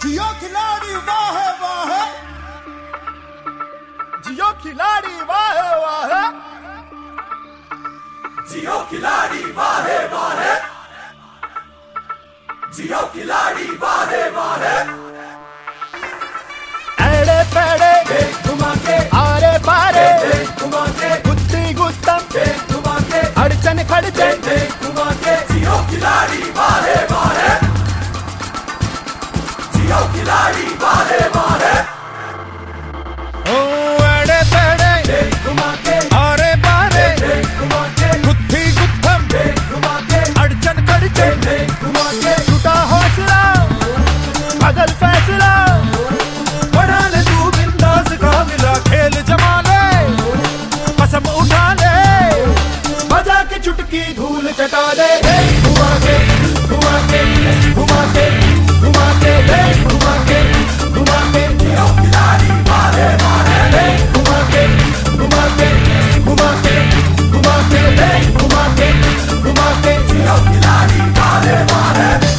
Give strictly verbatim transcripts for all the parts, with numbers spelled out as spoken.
जियो खिलाड़ी वाह वाह, जियो खिलाड़ी वाह वाह, जियो खिलाड़ी वाह वाह, जियो खिलाड़ी वाह वाह। एड़े पेड़े घुमा के आरे पारे घुमा के गुत्ती गुत्तम घुमा के अड़चन खड़चन घुमा के जियो खिलाड़ी वाह वाह, जियो खिलाड़ी वाह वाह। ओ एड़े पेड़े घुमा के आरे पारे घुमा के गुत्ती गुत्तम घुमा के अड़चन खड़चन घुमा के छूटा हौसला बदल फैसला, बढ़ा ले तू बिंदास काबिला, खेल जमा ले कसम उठा ले, बजा के चुटकी धूल चटा दे। घुमा के घुमा के घुमा के घुमा के घुमा के घुमा के जियो खिलाड़ी वाह वाह। घुमा के घुमा के घुमा के घुमा के घुमा के घुमा के जियो खिलाड़ी वाह वाह।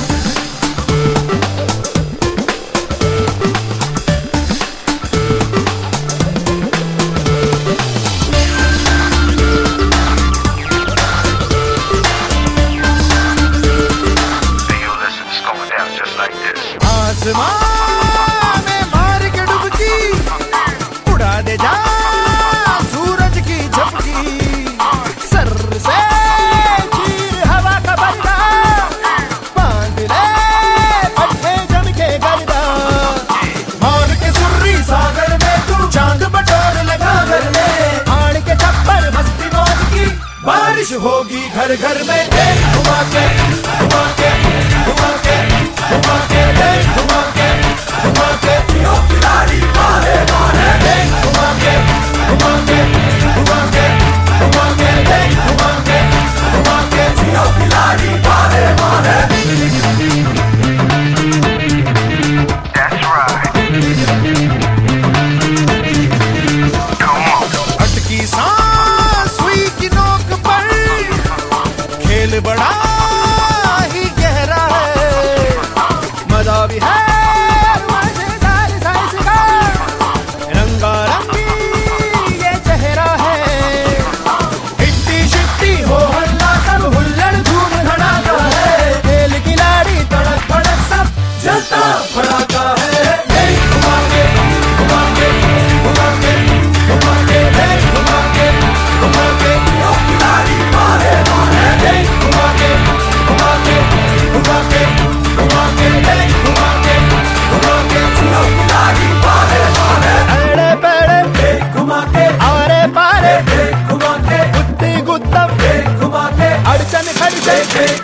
आसमां में मार के डुबकी उड़ा दे जा सूरज की झपकी, सर से चीर हवा का पर्दा, बांध ले पट्टे जम के गर्दा, मार के सुर्री सागर में तू चांद बटोर लगा घर में, आड़ के छप्पर मस्ती मौज की बारिश होगी घर घर में। घुमा के घुमा के घुमा के घुमा के घुमा के घुमा के जियो खिलाड़ी वाह वाह। घुमा के घुमा के घुमा के घुमा के घुमा के घुमा के जियो खिलाड़ी वाह वाह। That's right. Come on. अटकी सांस हुई की नोक पर, खेल बड़ा ही गहरा है, मजा भी है मजेदार साइंस का, रंगारंगी ये चेहरा है, हिट्टी शिट्टी हो हल्ला सब हुल्लड़ धूम धड़ाका है, खेल खिलाड़ी तड़क भड़क सब जलता भड़ाका है। घुमा के घुमा के घुमा के घुमा के घुमा के घुमा के जियो खिलाड़ी वाह वाह। घुमा के घुमा के घुमा के घुमा के घुमा के घुमा के जियो खिलाड़ी वाह वाह। एड़े पेड़े घुमा के आरे पारे घुमा के गुत्ती गुत्तम घुमा के अड़चन खड़चन